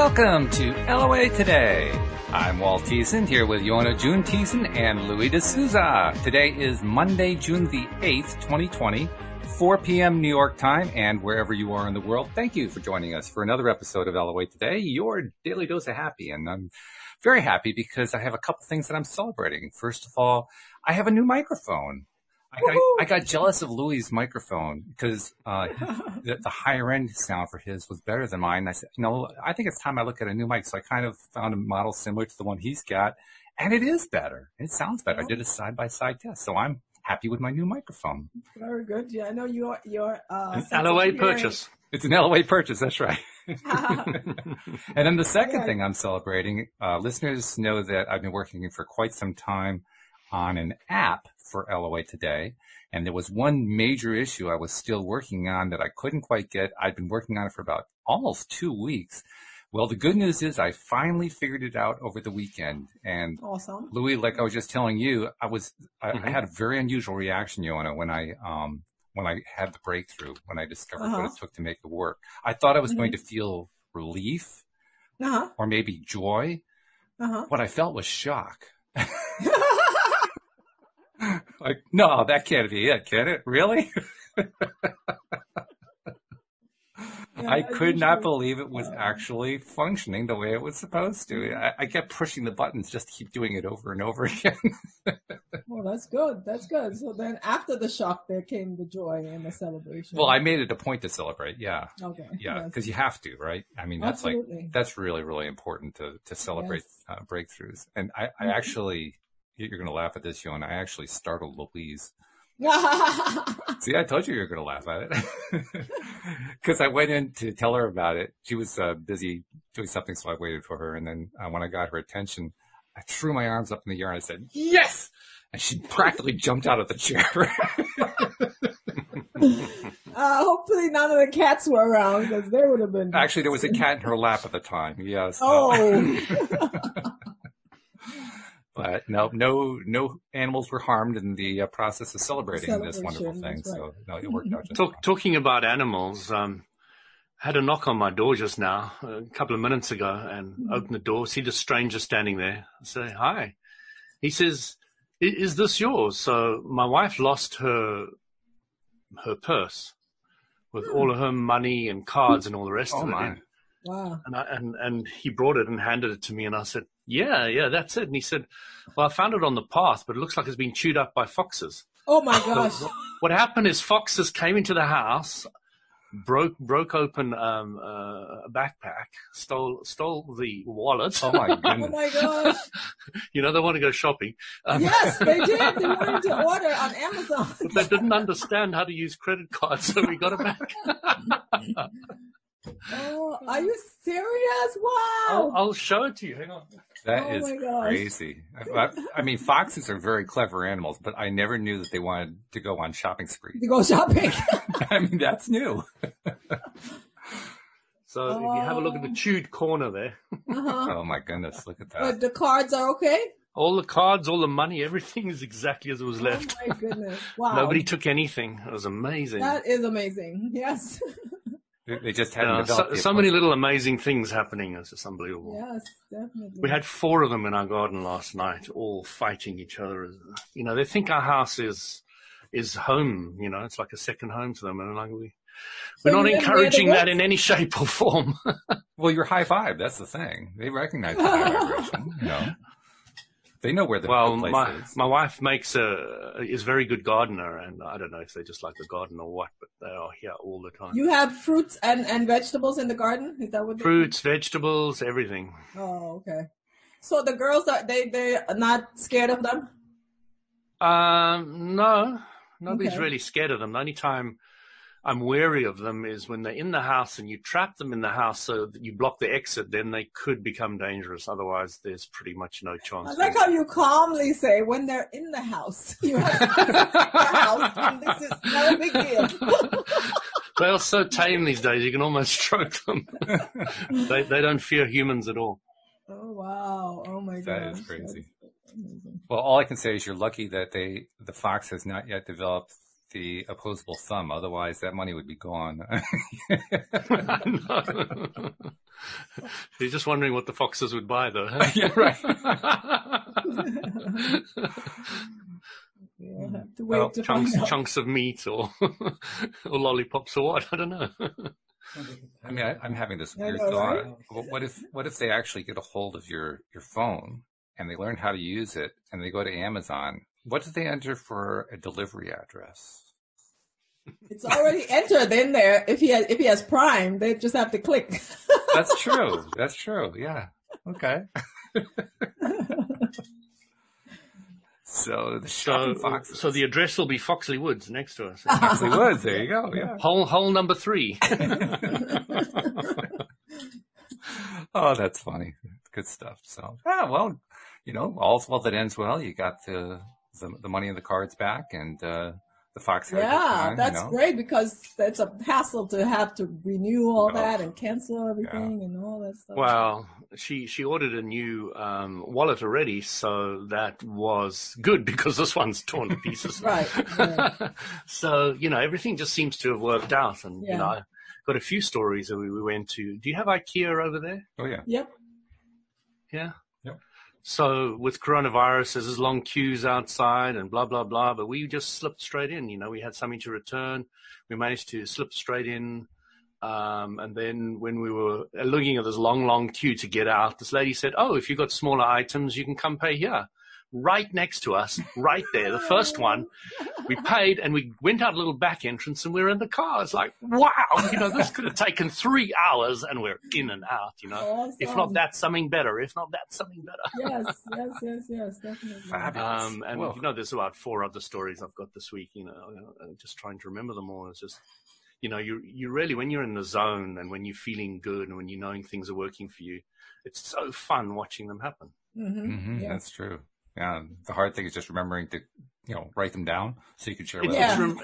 Welcome to LOA Today. I'm Walt Thiessen here with Yona June Thiessen and Louis D'Souza. Today is Monday, June the 8th, 2020, 4 p.m. New York time, and wherever you are in the world, thank you for joining us for another episode of LOA Today, your daily dose of happy. And I'm very happy because I have a couple things that I'm celebrating. First of all, I have a new microphone. I got jealous of Louis' microphone because the higher end sound for his was better than mine. I said, I think it's time I look at a new mic. So I kind of found a model similar to the one he's got, and it is better. It sounds better. I did a side-by-side test, so I'm happy with my new microphone. Very good. Yeah, I know your an LOA purchase. It's an LOA purchase. That's right. And then the second thing I'm celebrating, listeners know that I've been working for quite some time on an app for LOA Today. And there was one major issue I was still working on that I couldn't quite get. I'd been working on it for about almost 2 weeks. Well, the good news is I finally figured it out over the weekend. And awesome. Louis, like I was just telling you, I had a very unusual reaction, Yona, when I had the breakthrough, when I discovered what it took to make it work. I thought I was going to feel relief or maybe joy. What I felt was shock. Like, no, that can't be it, can it? Really? I could not believe it was actually functioning the way it was supposed to. I kept pushing the buttons just to keep doing it over and over again. Well, that's good. That's good. So then after the shock, there came the joy and the celebration. Well, I made it a point to celebrate. Yeah. Okay. Yeah. Because you have to, right? I mean, that's that's really, really important to celebrate breakthroughs. And I actually, you're going to laugh at this, Yona. I actually startled Louise. See, I told you were going to laugh at it. Because I went in to tell her about it. She was busy doing something, so I waited for her. And then when I got her attention, I threw my arms up in the air and I said, yes! And she practically jumped out of the chair. Hopefully none of the cats were around because they would have been. Actually, there was a cat in her lap at the time. Yes. Oh. But no animals were harmed in the process of celebrating this wonderful thing. Right. So no, it worked out just fine. Talking about animals, had a knock on my door just now, a couple of minutes ago, and opened the door, see the stranger standing there. I say, hi. He says, is this yours? So my wife lost her purse with all of her money and cards and all the rest of it in. Wow. And he brought it and handed it to me, and I said, yeah, that's it. And he said, well, I found it on the path, but it looks like it's been chewed up by foxes. Oh my gosh. So what happened is foxes came into the house, broke open a backpack, stole the wallet. Oh my goodness. Oh my gosh. They want to go shopping. Yes, they did. They wanted to order on Amazon. But they didn't understand how to use credit cards, so we got it back. Oh, are you serious? Wow. I'll show it to you. Hang on. That is crazy. I mean, foxes are very clever animals, but I never knew that they wanted to go on shopping spree. To go shopping. I mean, that's new. So if you have a look at the chewed corner there. Oh my goodness, look at that. But the cards are okay? All the cards, all the money, everything is exactly as it was left. Oh my goodness. Wow. Nobody took anything. It was amazing. That is amazing. Yes. They just hadn't developed so many little amazing things happening. It's just unbelievable. Yes, definitely. We had 4 of them in our garden last night, all fighting each other. They think our house is home. It's like a second home to them, and we're not encouraging that in any shape or form. Well, you're high five. That's the thing. They recognize the high vibration. They know where the place is. My wife is a very good gardener, and I don't know if they just like the garden or what, but they are here all the time. You have fruits and vegetables in the garden? Is that what? Fruits, vegetables, everything. Oh, okay. So the girls they're not scared of them? No, nobody's really scared of them. The only time I'm wary of them is when they're in the house and you trap them in the house so that you block the exit, then they could become dangerous. Otherwise, there's pretty much no chance. I like how you calmly say when they're in the house. You have to in the house, and this is not a big deal. They are so tame these days, you can almost stroke them. They don't fear humans at all. Oh, wow. Oh, my God. That is crazy. Well, all I can say is you're lucky that the fox has not yet developed the opposable thumb. Otherwise, that money would be gone. No. You're just wondering what the foxes would buy, though. Huh? Yeah, right. We'll have to wait to find out. chunks of meat or or lollipops or what? I don't know. I mean, I'm having this weird know, thought. right? What if they actually get a hold of your phone and they learn how to use it and they go to Amazon? What do they enter for a delivery address? It's already entered in there. If he has Prime, they just have to click. That's true. That's true. Yeah. Okay. So the shopping foxes. So the address will be Foxley Woods next to us. Foxley Woods. There you go. Yeah. Hole number 3. Oh, that's funny. Good stuff. So, yeah, well, all's well that ends well. You got the money and the cards back, and the fox. Yeah, that's great, because it's a hassle to have to renew all that and cancel everything and all that stuff. Well, she ordered a new wallet already, so that was good because this one's torn to pieces. Right. So, everything just seems to have worked out. And, I got a few stories that we went to. Do you have IKEA over there? Oh, yeah. Yep. Yeah? Yep. So with coronavirus, there's long queues outside and blah, blah, blah. But we just slipped straight in. We had something to return. We managed to slip straight in. And then when we were looking at this long queue to get out, this lady said, "Oh, if you've got smaller items, you can come pay here." Right next to us, right there, the first one. We paid and we went out a little back entrance and we were in the car. It's like, wow, this could have taken 3 hours and we're in and out, Awesome. If not that, something better. If not that, something better. Yes, definitely. Fabulous. And there's about 4 other stories I've got this week, just trying to remember them all. It's just, you really, when you're in the zone and when you're feeling good and when you're knowing things are working for you, it's so fun watching them happen. Mm-hmm. Yeah. That's true. Yeah. The hard thing is just remembering to, write them down so you can share with them.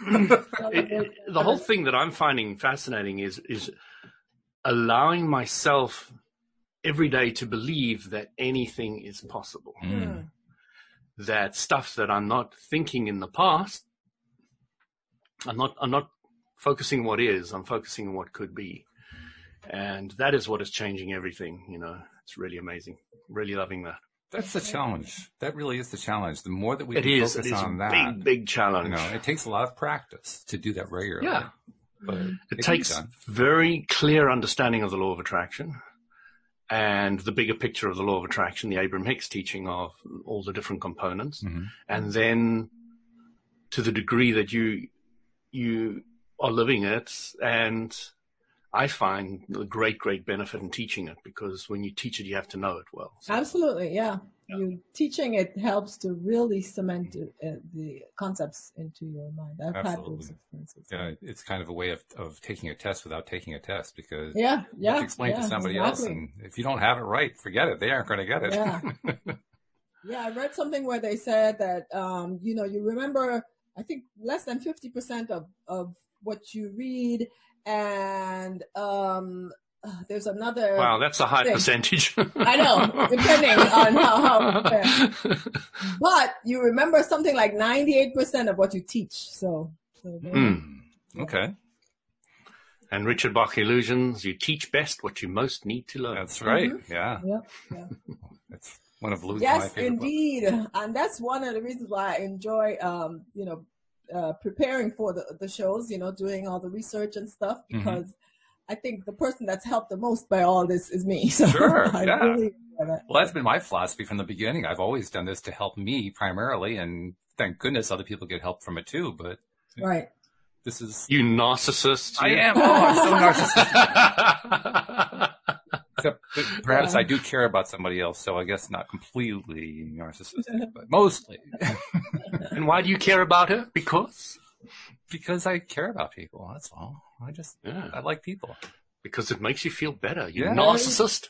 The whole thing that I'm finding fascinating is allowing myself every day to believe that anything is possible. Mm. That stuff that I'm not thinking in the past, I'm not focusing on what is, I'm focusing on what could be. And that is what is changing everything. It's really amazing. Really loving that. That's the challenge. That really is the challenge. The more that we can focus on that. Big challenge. It takes a lot of practice to do that regularly. Yeah. But it takes very clear understanding of the law of attraction and the bigger picture of the law of attraction, the Abraham Hicks teaching of all the different components. Mm-hmm. And then to the degree that you are living it, and I find a great benefit in teaching it, because when you teach it, you have to know it well. So. Absolutely, yeah. You teaching it helps to really cement the concepts into your mind. I've had those experiences. Yeah, it's kind of a way of taking a test without taking a test, because you have to explain to somebody else, and if you don't have it right, forget it. They aren't going to get it. Yeah. Yeah, I read something where they said that you remember, I think, less than 50% of what you read. And there's another. Wow, that's a high percentage. I know, depending on how. But you remember something like 98% of what you teach. So okay. And Richard Bach Illusions, you teach best what you most need to learn. That's right. Mm-hmm. Yeah. Yeah. That's one of Lou's my favorite indeed, books. And that's one of the reasons why I enjoy, preparing for the shows, doing all the research and stuff, because I think the person that's helped the most by all this is me. So sure, I really enjoy that. Well, that's been my philosophy from the beginning. I've always done this to help me primarily, and thank goodness other people get help from it too. But right, this is you narcissist. I am. Oh, I'm so narcissistic. Except perhaps I do care about somebody else, so I guess not completely narcissistic, but mostly. And why do you care about her? Because I care about people. That's all. I like people. Because it makes you feel better. You Yeah. narcissist.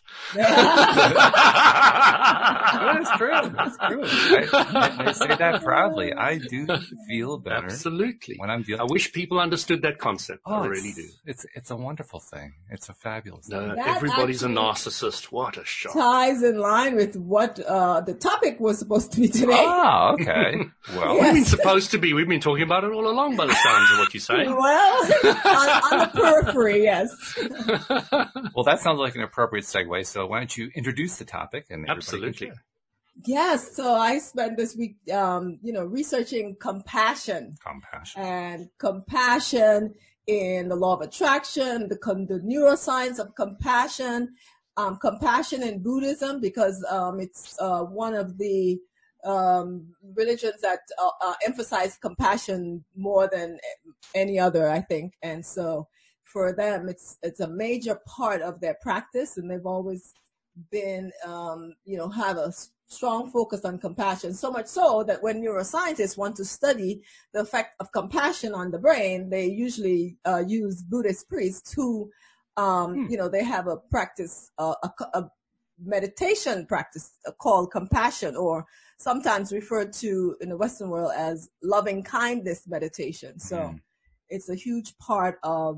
That is true. That's true. I say that proudly. I do feel better. Absolutely. When I'm dealing. I wish people understood that concept. I really do. It's a wonderful thing. It's a fabulous thing. No, That everybody's a actually narcissist. What a shock. ties in line with what the topic was supposed to be today. Oh, okay. Well, Yes. We've been supposed to be. We've been talking about it all along by the sounds of what you're saying. Well, on the periphery, yes. well, that sounds like an appropriate segue. So why don't you introduce the topic and everybody Absolutely. can share. Yes, so I spent this week, researching compassion and compassion in the law of attraction, the neuroscience of compassion, compassion in Buddhism, because it's one of the religions that emphasize compassion more than any other, I think. And so for them, it's a major part of their practice, and they've always been, have a strong focus on compassion, so much so that when neuroscientists want to study the effect of compassion on the brain, they usually use Buddhist priests who, they have a practice, a meditation practice called compassion, or sometimes referred to in the Western world as loving kindness meditation. So it's a huge part of,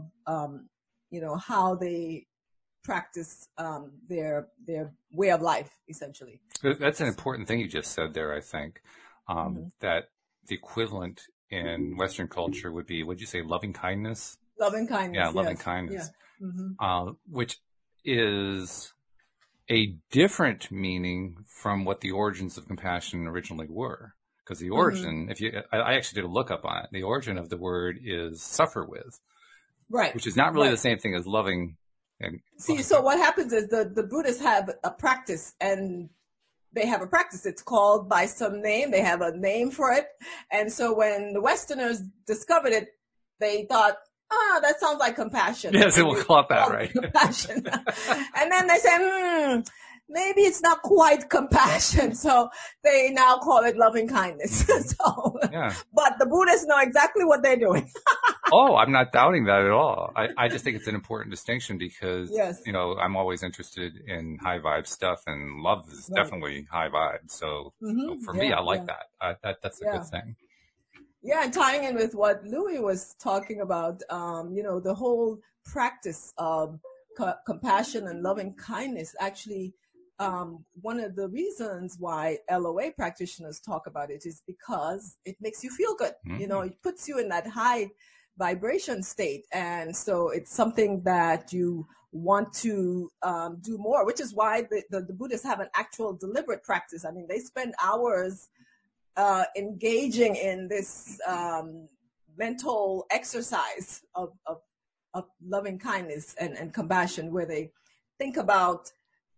how they practice their way of life, essentially. That's an important thing you just said there, I think, that the equivalent in Western culture would be, would you say loving kindness? Loving kindness. Yeah, loving yes. kindness, Yeah. Which is a different meaning from what the origins of compassion originally were. Because the origin, I actually did a lookup on it, the origin of the word is suffer with. Right. Which is not really the same thing as loving. So what happens is the Buddhists have a practice, and they have a practice. It's called by some name. They have a name for it. And so when the Westerners discovered it, they thought, that sounds like compassion. Yes, it will call it that, right? Compassion. And then they said, maybe it's not quite compassion. So they now call it loving kindness. But the Buddhists know exactly what they're doing. Oh, I'm not doubting that at all. I just think it's an important distinction because, I'm always interested in high vibe stuff, and love is definitely high vibe. So, for me, I like that. That's a good thing. Yeah, and tying in with what Louis was talking about, the whole practice of compassion and loving kindness, actually, one of the reasons why LOA practitioners talk about it is because it makes you feel good. It puts you in that high vibration state. And so it's something that you want to do more, which is why the Buddhists have an actual deliberate practice. I mean, they spend hours engaging in this mental exercise of loving kindness and compassion, where they think about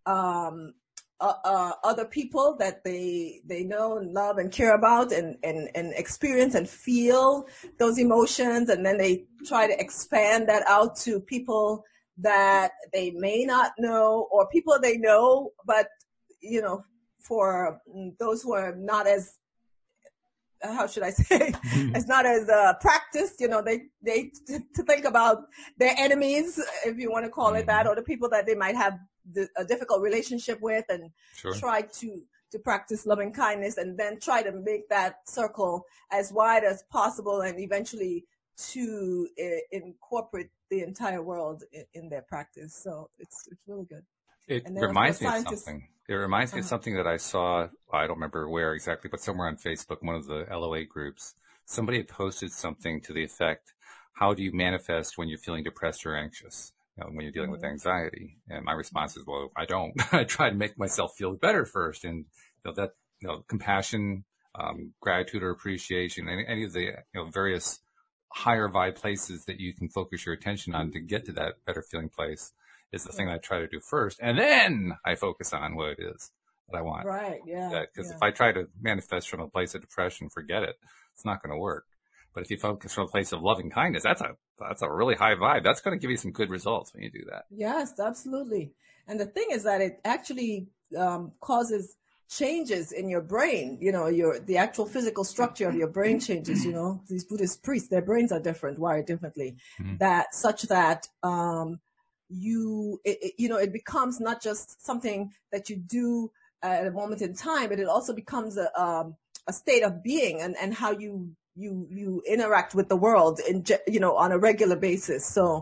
other people that they know and love and care about and experience and feel those emotions, and then they try to expand that out to people that they may not know, or people they know, but for those who are not as, how should I say, it's not as practiced, they to think about their enemies, if you want to call it that, or the people that they might have a difficult relationship with, and try to practice loving kindness, and then try to make that circle as wide as possible, and eventually to incorporate the entire world in their practice. So it's really good. It reminds me of something. It reminds me of something that I saw, I don't remember where exactly, but somewhere on Facebook, one of the LOA groups, somebody had posted something to the effect, how do you manifest when you're feeling depressed or anxious, when you're dealing with anxiety? And my response is, well, I don't. I try to make myself feel better first. And compassion, gratitude or appreciation, any of the various higher vibe places that you can focus your attention on to get to that better feeling place is the thing that I try to do first, and then I focus on what it is that I want. Right, yeah. Because if I try to manifest from a place of depression, forget it. It's not going to work. But if you focus from a place of loving kindness, that's a really high vibe. That's going to give you some good results when you do that. Yes, absolutely. And the thing is that it actually causes changes in your brain. The actual physical structure of your brain changes. These Buddhist priests, their brains are different, wired differently, that it becomes not just something that you do at a moment in time, but it also becomes a state of being and how you interact with the world on a regular basis. So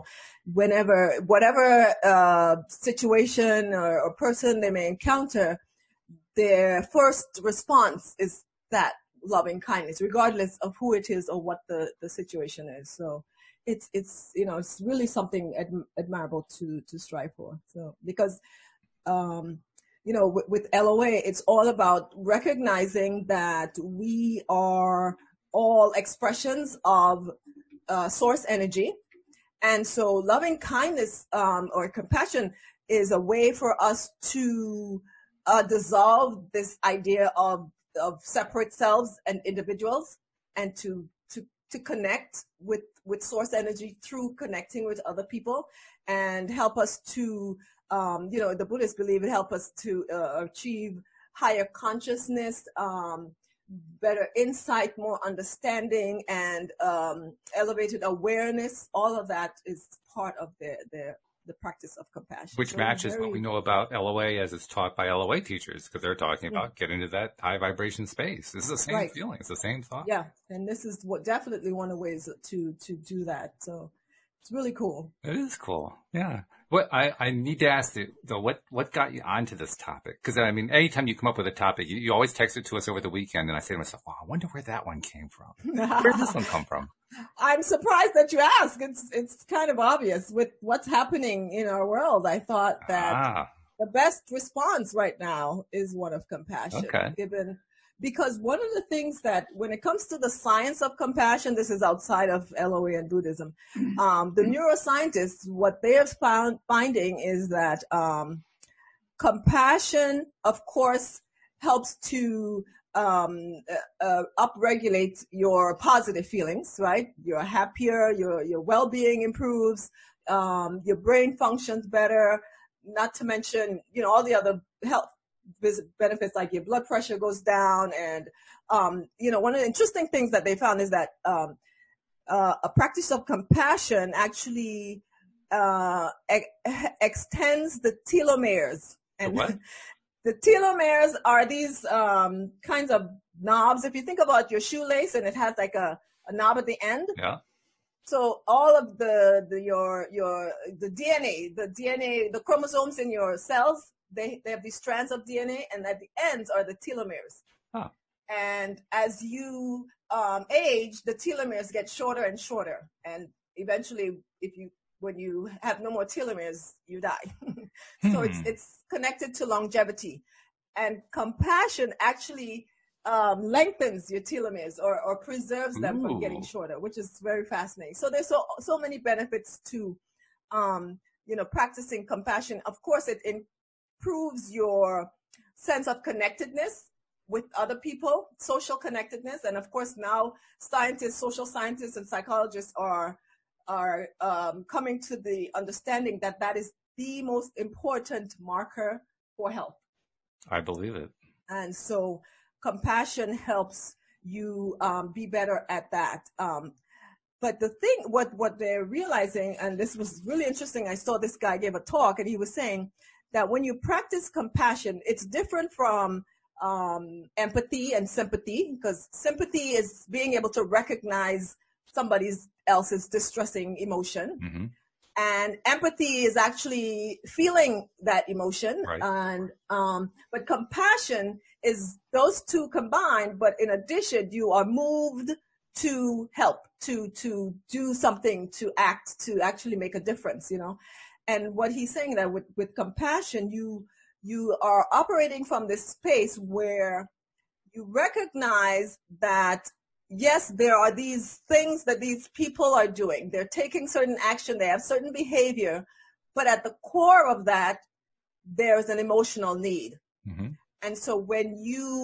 whatever situation or person they may encounter, their first response is that loving kindness, regardless of who it is or what the situation is. So it's really something admirable to strive for. So because with LOA, it's all about recognizing that we are all expressions of source energy. And so loving kindness or compassion is a way for us to dissolve this idea of separate selves and individuals, and to connect with source energy through connecting with other people, and help us to the Buddhists believe it helps us to achieve higher consciousness, better insight, more understanding, and elevated awareness. All of that is part of the practice of compassion. Which matches what we know about LOA as it's taught by LOA teachers, because they're talking about getting into that high vibration space. This is the same feeling. It's the same thought. Yeah, and this is definitely one of the ways to do that. So it's really cool. It is cool. Yeah. What I need to ask you though, what got you onto this topic? Because I mean, anytime you come up with a topic, you always text it to us over the weekend, and I say to myself, "Wow, I wonder where that one came from. Where did this one come from?" I'm surprised that you ask. It's kind of obvious with what's happening in our world. I thought that the best response right now is one of compassion, because one of the things that when it comes to the science of compassion, this is outside of LOA and Buddhism, the neuroscientists, what they have finding is that compassion, of course, helps to upregulate your positive feelings, right? You're happier, your well-being improves, your brain functions better, not to mention, all the other health benefits, like your blood pressure goes down. And, one of the interesting things that they found is that a practice of compassion actually extends the telomeres. And what? The telomeres are these kinds of knobs. If you think about your shoelace and it has like a knob at the end. Yeah. So all of the DNA, the chromosomes in your cells, they have these strands of DNA, and at the ends are the telomeres. Huh. And as you age, the telomeres get shorter and shorter, and eventually, when you have no more telomeres, you die. So it's connected to longevity, and compassion actually lengthens your telomeres or preserves them from getting shorter, which is very fascinating. So there's so many benefits to practicing compassion. Of course, it improves your sense of connectedness with other people, social connectedness, and of course now social scientists and psychologists are coming to the understanding that is the most important marker for health. I believe it. And so compassion helps you be better at that. But the thing, what they're realizing, and this was really interesting, I saw this guy give a talk, and he was saying that when you practice compassion, it's different from empathy and sympathy, because sympathy is being able to recognize somebody else's distressing emotion. Mm-hmm. And empathy is actually feeling that emotion. Right. And but compassion is those two combined, but in addition, you are moved to help, to do something, to act, to actually make a difference, And what he's saying that with compassion, you are operating from this space where you recognize that, yes, there are these things that these people are doing. They're taking certain action. They have certain behavior. But at the core of that, there's an emotional need. Mm-hmm. And so when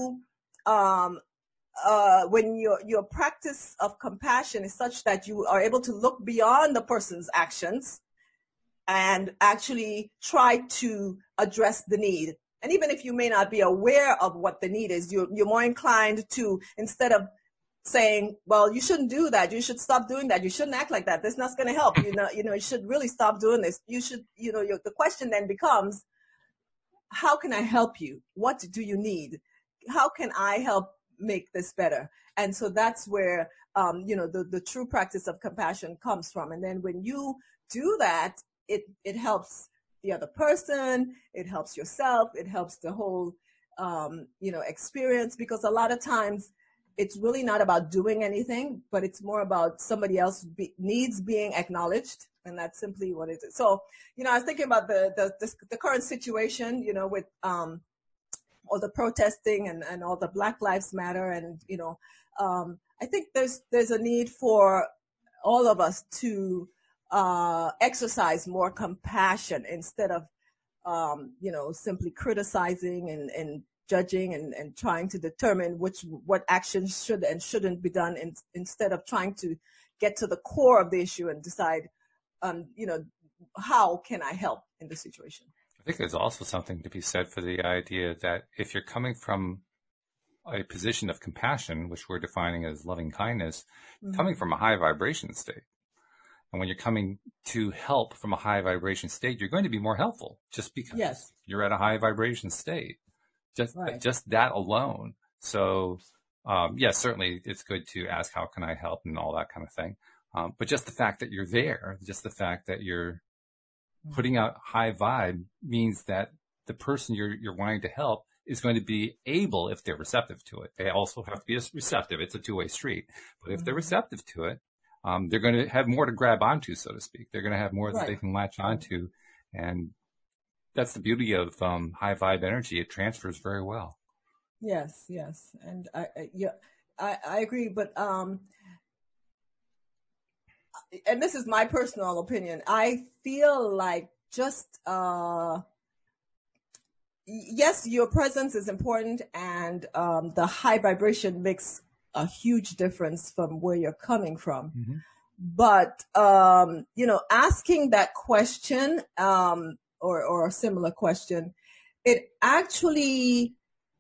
your practice of compassion is such that you are able to look beyond the person's actions and actually try to address the need. And even if you may not be aware of what the need is, you're more inclined to, instead of saying, well, you shouldn't do that. You should stop doing that. You shouldn't act like that. That's not going to help. You should really stop doing this. You should, the question then becomes, how can I help you? What do you need? How can I help make this better? And so that's where, the true practice of compassion comes from. And then when you do that, it helps the other person, it helps yourself, it helps the whole, experience, because a lot of times it's really not about doing anything, but it's more about somebody else needs being acknowledged. And that's simply what it is. So, I was thinking about the current situation, with, all the protesting and all the Black Lives Matter. And, I think there's a need for all of us to, exercise more compassion instead of, simply criticizing and judging and trying to determine what actions should and shouldn't be done, instead of trying to get to the core of the issue and decide, how can I help in the situation? I think there's also something to be said for the idea that if you're coming from a position of compassion, which we're defining as loving kindness, coming from a high vibration state. And when you're coming to help from a high vibration state, you're going to be more helpful just because you're at a high vibration state. Just that alone. So, yes, certainly it's good to ask, how can I help, and all that kind of thing. But just the fact that you're there, just the fact that you're putting out high vibe, means that the person you're wanting to help is going to be able, if they're receptive to it. They also have to be receptive. It's a two-way street. But if they're receptive to it, they're going to have more to grab onto, so to speak. They're going to have more that they can latch onto. And that's the beauty of high vibe energy. It transfers very well. Yes. And I agree. But, and this is my personal opinion, I feel like just, yes, your presence is important, and the high vibration makes a huge difference from where you're coming from. Mm-hmm. But, asking that question, or a similar question, it actually,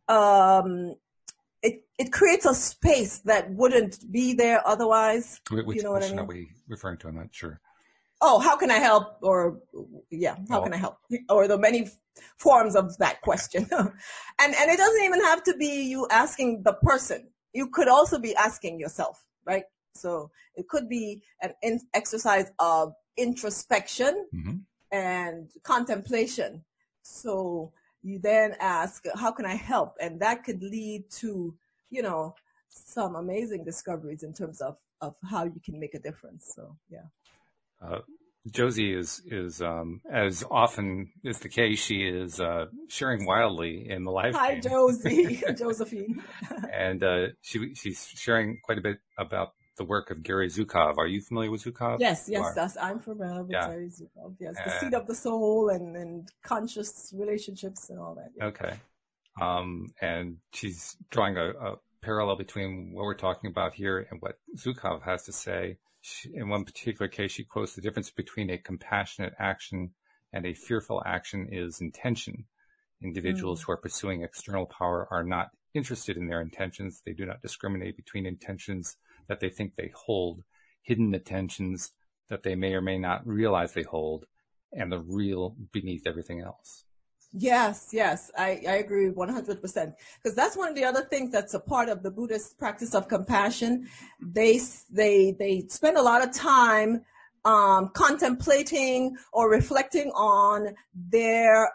it creates a space that wouldn't be there otherwise. Which question are we referring to? I'm not sure. Oh, how can I help? Or, how can I help? Or the many forms of that question. and it doesn't even have to be you asking the person. You could also be asking yourself, right? So it could be an exercise of introspection and contemplation. So you then ask, how can I help? And that could lead to, some amazing discoveries in terms of how you can make a difference. So, yeah. Josie is as often is the case, she is sharing wildly in the live Hi, stream. Josie, Josephine. And she's sharing quite a bit about the work of Gary Zukav. Are you familiar with Zukav? Yes, I'm familiar with Gary Zukav. Yes, the seed of the soul and conscious relationships and all that. Yeah. Okay. And she's drawing a parallel between what we're talking about here and what Zukav has to say. In one particular case, she quotes, the difference between a compassionate action and a fearful action is intention. Individuals who are pursuing external power are not interested in their intentions. They do not discriminate between intentions that they think they hold, hidden intentions that they may or may not realize they hold, and the real beneath everything else. Yes, I agree 100%. Because that's one of the other things that's a part of the Buddhist practice of compassion. They spend a lot of time contemplating or reflecting on their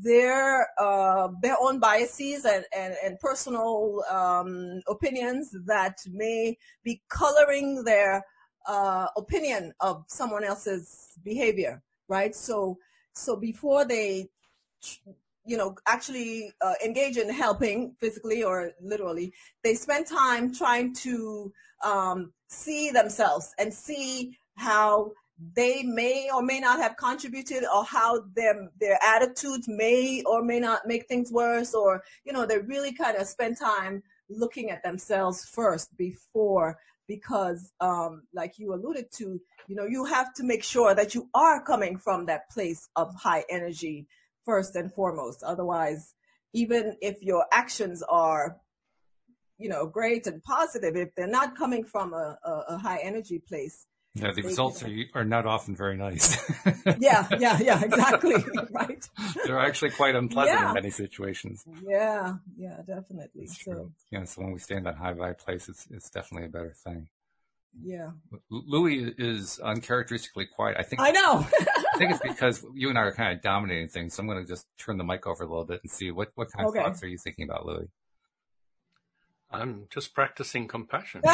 own biases and personal opinions that may be coloring their opinion of someone else's behavior, right? So before they actually engage in helping physically or literally, they spend time trying to see themselves and see how they may or may not have contributed, or how their attitudes may or may not make things worse, or they really kind of spend time looking at themselves first before, because like you alluded to, you have to make sure that you are coming from that place of high energy first and foremost. Otherwise, even if your actions are great and positive, if they're not coming from a high energy place. Yeah, the results are not often very nice. Yeah, exactly. Right. They're actually quite unpleasant in many situations. Yeah, definitely. So when we stay in that high vibe place, it's definitely a better thing. Yeah. Louis is uncharacteristically quiet. I know. I think it's because you and I are kind of dominating things. So I'm going to just turn the mic over a little bit and see what kind of thoughts are you thinking about, Louis? I'm just practicing compassion.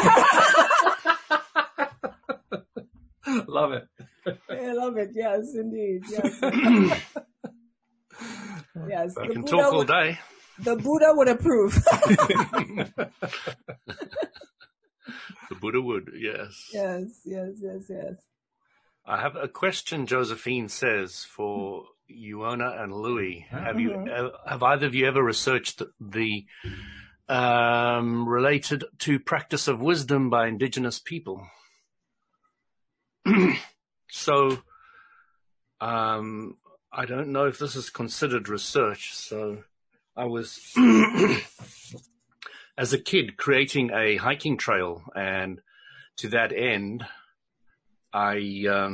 Love it. I love it. Yes, indeed. Yes. Yes. I can talk all day. The Buddha would approve. The Buddha would, yes. Yes. I have a question. Josephine says for Iona and Louis. Have either of you ever researched the related to practice of wisdom by indigenous people? So, I don't know if this is considered research. So I was, as a kid, creating a hiking trail, and to that end, I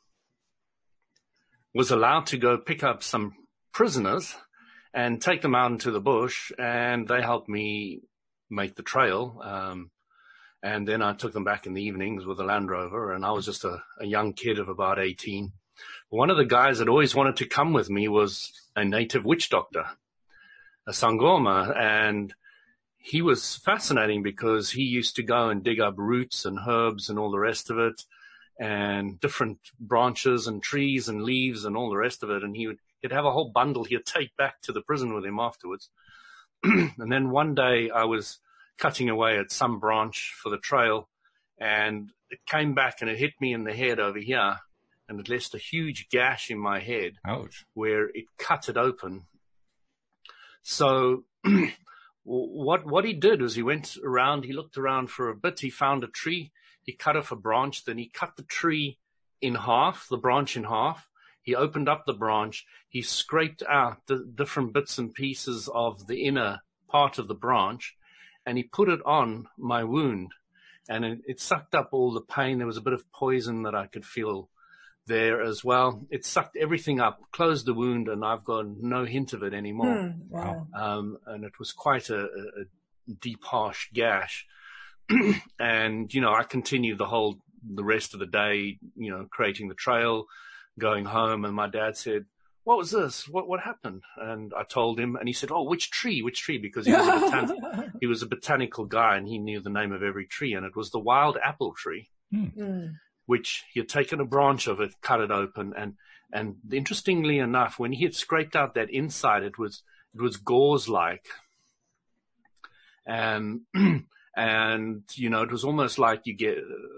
was allowed to go pick up some prisoners and take them out into the bush, and they helped me make the trail. And then I took them back in the evenings with a Land Rover, and I was just a young kid of about 18. One of the guys that always wanted to come with me was a native witch doctor, a Sangoma, and he was fascinating because he used to go and dig up roots and herbs and all the rest of it, and different branches and trees and leaves and all the rest of it, and he'd have a whole bundle he'd take back to the prison with him afterwards. And then one day I was cutting away at some branch for the trail, and it came back and it hit me in the head over here, and it left a huge gash in my head. Ouch. Where it cut it open. So what he did was he went around, he looked around for a bit, he found a tree, he cut off a branch, then he cut the tree in half, the branch in half. He opened up the branch, he scraped out the different bits and pieces of the inner part of the branch, and he put it on my wound, and it sucked up all the pain. There was a bit of poison that I could feel there as well. It sucked everything up, closed the wound, and I've got no hint of it anymore. Wow. And it was quite a deep, harsh gash. And, I continued the rest of the day, creating the trail, going home, and my dad said, "What was this? What happened?" And I told him, and he said, "Oh, which tree? Because he was a botanical guy, and he knew the name of every tree, and it was the wild apple tree, which he had taken a branch of it, cut it open, and interestingly enough, when he had scraped out that inside, it was gauze-like, and it was almost like you get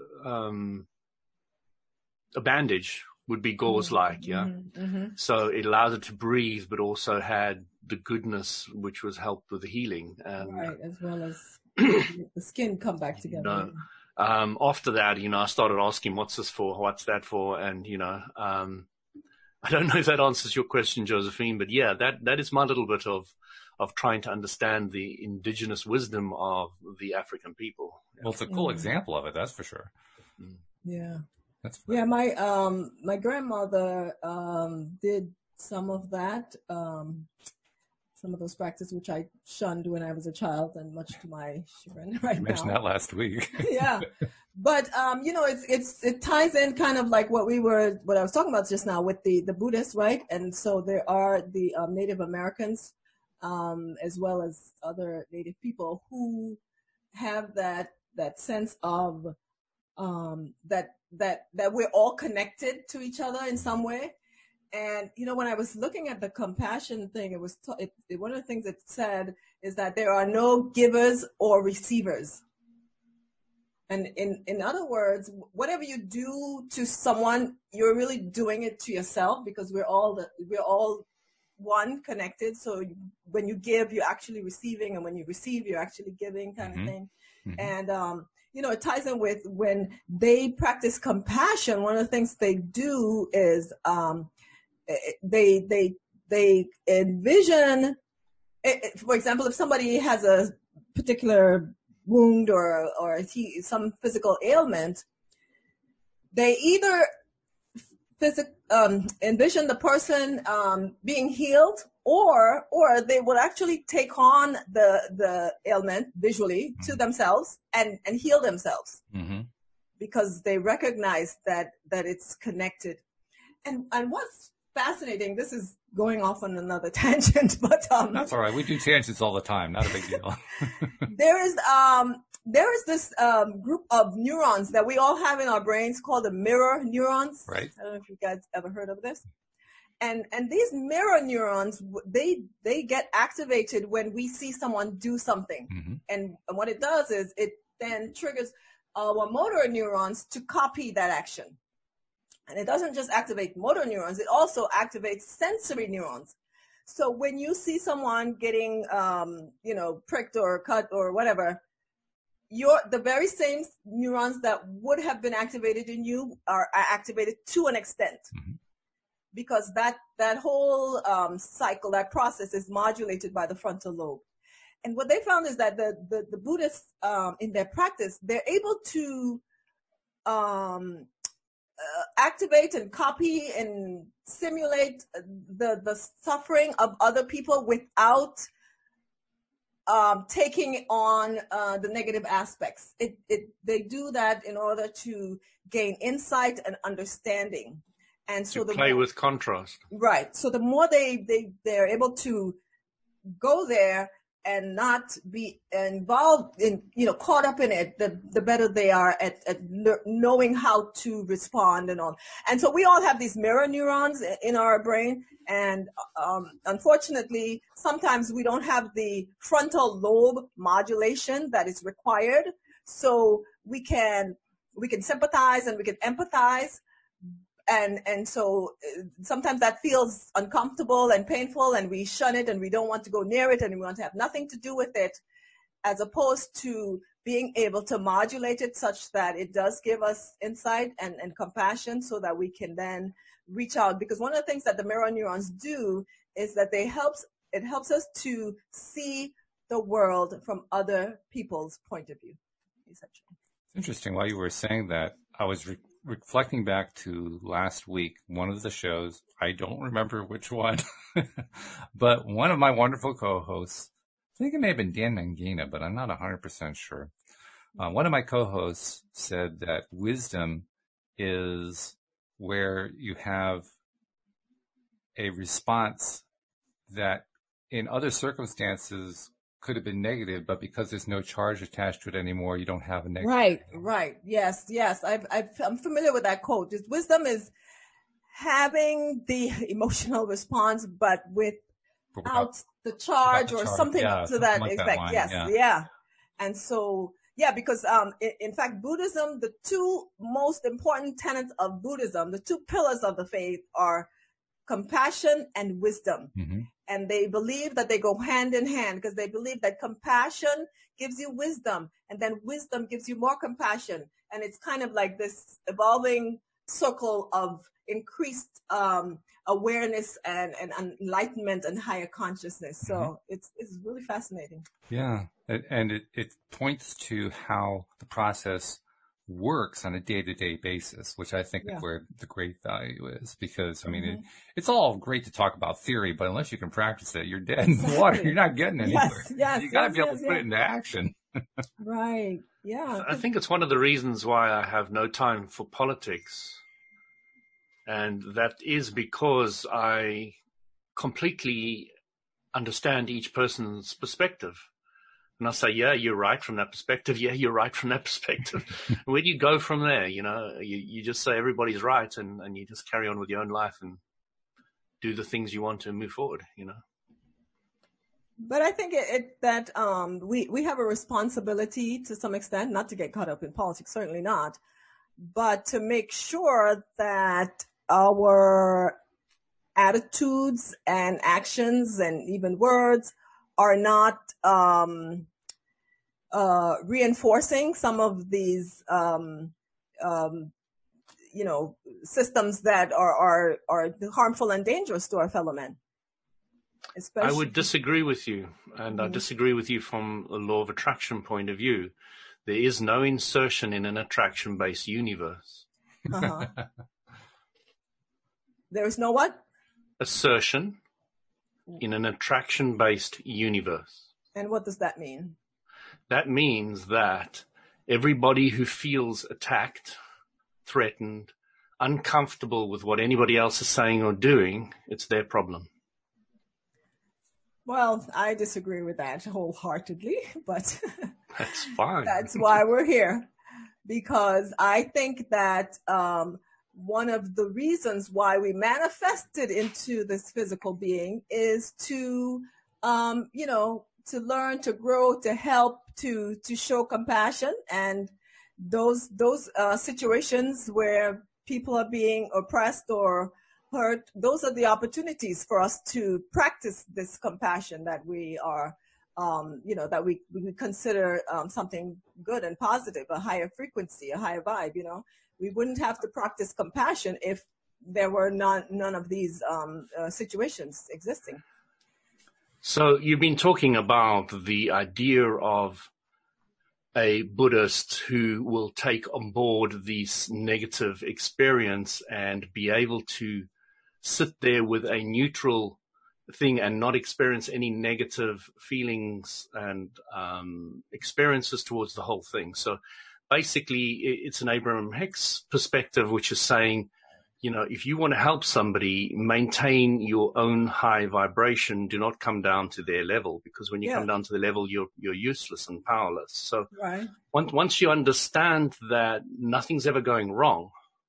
a bandage." Would be gauze-like, yeah. Mm-hmm. So it allowed it to breathe, but also had the goodness, which was helped with the healing. Right, as well as the skin come back together. After that, I started asking, what's this for? What's that for? And, I don't know if that answers your question, Josephine, but yeah, that is my little bit of trying to understand the indigenous wisdom of the African people. Well, it's a cool example of it, that's for sure. Yeah. Yeah, my grandmother did some of that, some of those practices which I shunned when I was a child, and much to my chagrin right now. You mentioned that last week. Yeah, but it ties in kind of like what I was talking about just now with the Buddhists, right? And so there are the Native Americans, as well as other Native people who have that sense of that we're all connected to each other in some way. And, when I was looking at the compassion thing, it was one of the things it said is that there are no givers or receivers. And in other words, whatever you do to someone, you're really doing it to yourself, because we're all one, connected. So when you give, you're actually receiving, and when you receive, you're actually giving, kind of thing. Mm-hmm. And it ties in with when they practice compassion. One of the things they do is they envision, for example, if somebody has a particular wound or some physical ailment, they either envision the person being healed, or they will actually take on the ailment visually to themselves and heal themselves, because they recognize that it's connected. And what's fascinating, this is going off on another tangent, but that's all right. We do tangents all the time. Not a big deal. there is this group of neurons that we all have in our brains called the mirror neurons. Right. I don't know if you guys ever heard of this. And these mirror neurons, they get activated when we see someone do something. And what it does is it then triggers our motor neurons to copy that action. And it doesn't just activate motor neurons, it also activates sensory neurons. So when you see someone getting, pricked or cut or whatever, the very same neurons that would have been activated in you are activated to an extent, because that whole cycle, that process is modulated by the frontal lobe. And what they found is that the Buddhists, in their practice, they're able to activate and copy and simulate the suffering of other people without taking on the negative aspects. They do that in order to gain insight and understanding. And so to play with contrast. Right. So the more they're able to go there and not be involved in, caught up in it, the better they are at knowing how to respond and all. And so we all have these mirror neurons in our brain. And unfortunately, sometimes we don't have the frontal lobe modulation that is required. So we can sympathize and we can empathize. And so sometimes that feels uncomfortable and painful, and we shun it and we don't want to go near it and we want to have nothing to do with it, as opposed to being able to modulate it such that it does give us insight and compassion, so that we can then reach out. Because one of the things that the mirror neurons do is that it helps us to see the world from other people's point of view, essentially. It's interesting. While you were saying that, I was reflecting back to last week, one of the shows, I don't remember which one, but one of my wonderful co-hosts, I think it may have been Dan Mangina, but I'm not 100% sure. One of my co-hosts said that wisdom is where you have a response that in other circumstances could have been negative, but because there's no charge attached to it anymore, you don't have a negative. Right. Yes. I'm familiar with that quote. Wisdom is having the emotional response, but without the charge or something to that effect. Yes. Yeah. And so, because in fact, Buddhism, the two most important tenets of Buddhism, the two pillars of the faith are compassion and wisdom. And they believe that they go hand in hand, because they believe that compassion gives you wisdom, and then wisdom gives you more compassion. And it's kind of like this evolving circle of increased awareness and enlightenment and higher consciousness. So it's really fascinating. Yeah. And it points to how the process works on a day-to-day basis, which I think is where the great value is, because it's all great to talk about theory, but unless you can practice it, you're dead in the water. You're not getting anywhere. You got to be able to put it into action. Right. Yeah. I think it's one of the reasons why I have no time for politics. And that is because I completely understand each person's perspective. And I say, yeah, you're right from that perspective. Yeah, you're right from that perspective. Where do you go from there? You just say everybody's right, and you just carry on with your own life and do the things you want to move forward, But I think that we have a responsibility to some extent, not to get caught up in politics, certainly not, but to make sure that our attitudes and actions and even words are not reinforcing some of these systems that are harmful and dangerous to our fellow men. especially. I would disagree with you, and I disagree with you from a law of attraction point of view. There is no insertion in an attraction-based universe. Uh-huh. There is no what? Assertion in an attraction-based universe. And what does that mean? That means that everybody who feels attacked, threatened, uncomfortable with what anybody else is saying or doing, it's their problem. Well, I disagree with that wholeheartedly, but That's fine. That's why we're here. Because I think that one of the reasons why we manifested into this physical being is to, to learn, to grow, to help, to show compassion. And those situations where people are being oppressed or hurt, those are the opportunities for us to practice this compassion that we are, that we consider something good and positive, a higher frequency, a higher vibe. We wouldn't have to practice compassion if there were none of these situations existing. So you've been talking about the idea of a Buddhist who will take on board this negative experience and be able to sit there with a neutral thing and not experience any negative feelings and experiences towards the whole thing. So basically, it's an Abraham Hicks perspective, which is saying, if you want to help somebody maintain your own high vibration, do not come down to their level, because when you come down to the level, you're useless and powerless. So right. once you understand that nothing's ever going wrong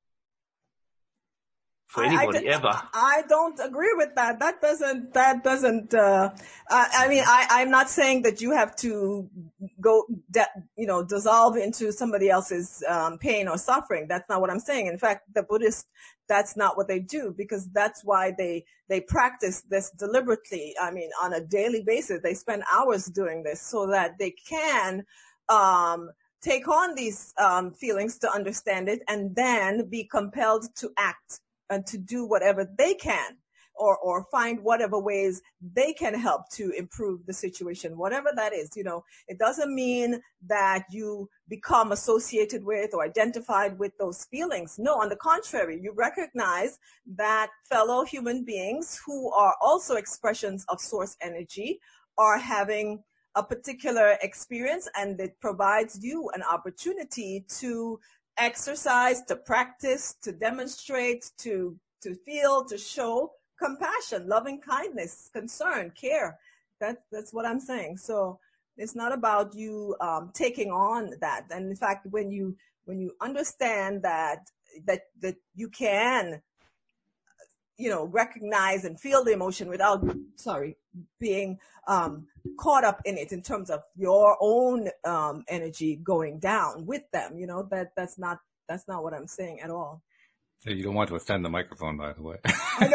for anybody ever. I don't agree with that. That doesn't, I'm not saying that you have to go, dissolve into somebody else's pain or suffering. That's not what I'm saying. In fact, the Buddhists, that's not what they do, because that's why they practice this deliberately. I mean, on a daily basis, they spend hours doing this so that they can, take on these, feelings to understand it and then be compelled to act and to do whatever they can or find whatever ways they can help to improve the situation, whatever that is. It doesn't mean that you become associated with or identified with those feelings. No, on the contrary, you recognize that fellow human beings who are also expressions of source energy are having a particular experience, and it provides you an opportunity to exercise, to practice, to demonstrate, to feel, to show compassion, loving kindness, concern, care. That's what I'm saying. So it's not about you taking on that. And in fact, when you understand that you can, recognize and feel the emotion without, being caught up in it in terms of your own energy going down with them, that's not what I'm saying at all. You don't want to offend the microphone, by the way. I